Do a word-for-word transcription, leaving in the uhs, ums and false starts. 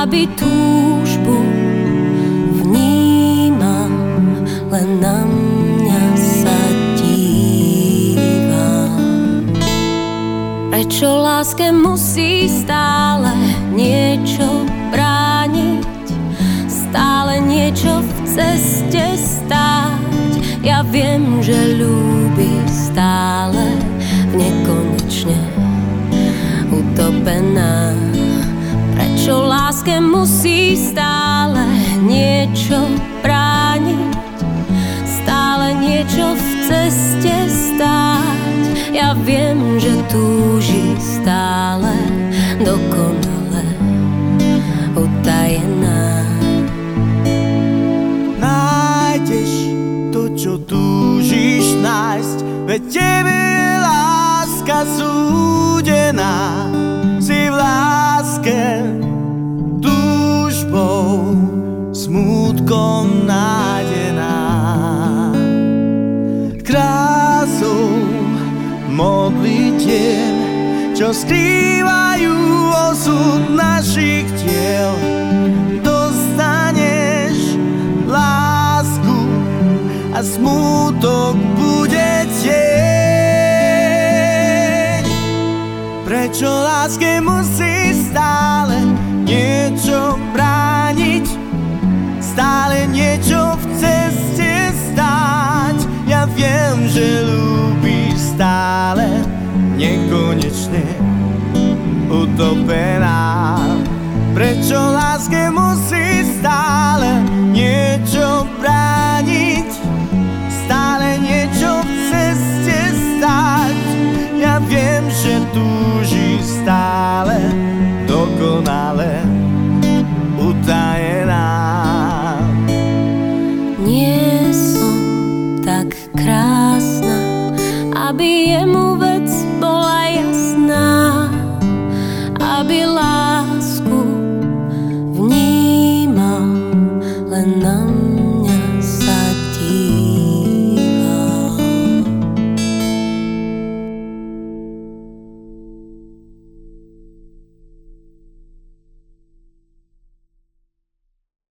aby túžbu vnímam, len na mňa sa dívam. Prečo láske musí stále niečo brániť, stále niečo v ceste stáť? Ja viem, že ľúbi stále v nekonečne utopená. Prečo láske musí stále niečo brániť, stále niečo v ceste stáť? Ja viem, že túži stále dokonale utajená. Nájdeš to, čo túžiš nájsť, veď tebe je láska súdená. Si v láske túžbou, smútkom nádená. Krásou modlitiem, čo skrývajú osud našich tiel, dostaneš lásku a smútok bude tieň. Prečo láske musí stále niečo brániť, stále niečo v ceste stáť? Ja viem, že ľúbi stále nekonečne utopená. Prečo láske musí stále niečo brániť, stále niečo v ceste stáť? Ja viem, že túži stále dokonale utajená. Nie som tak krásna, aby jemu vec bola jasná, aby láska